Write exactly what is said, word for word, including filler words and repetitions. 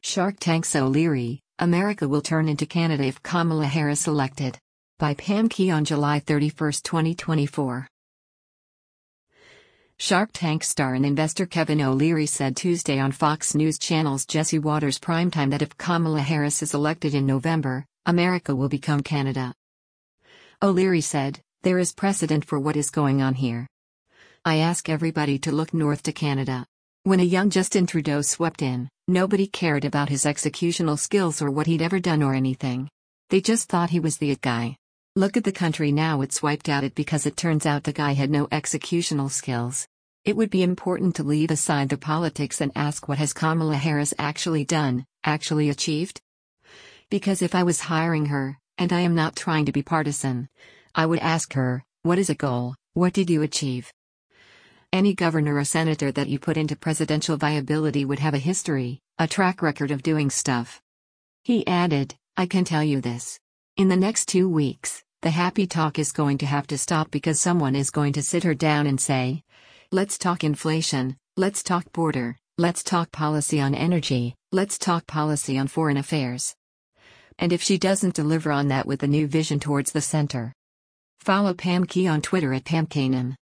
Shark Tank's O'Leary, America will turn into Canada if Kamala Harris elected. By Pam Key on July thirty-first, twenty twenty-four. Shark Tank star and investor Kevin O'Leary said Tuesday on Fox News Channel's Jesse Watters Primetime that if Kamala Harris is elected in November, America will become Canada. O'Leary said, "There is precedent for what is going on here. I ask everybody to look north to Canada. When a young Justin Trudeau swept in, nobody cared about his executional skills or what he'd ever done or anything. They just thought he was the it guy. Look at the country now, it's wiped out it because it turns out the guy had no executional skills. It would be important to leave aside the politics and ask what has Kamala Harris actually done, actually achieved? Because if I was hiring her, and I am not trying to be partisan, I would ask her, what is a goal, what did you achieve? Any governor or senator that you put into presidential viability would have a history, a track record of doing stuff." He added, "I can tell you this. In the next two weeks, the happy talk is going to have to stop because someone is going to sit her down and say, let's talk inflation, let's talk border, let's talk policy on energy, let's talk policy on foreign affairs. And if she doesn't deliver on that with a new vision towards the center." Follow Pam Key on Twitter at Pam Kanan.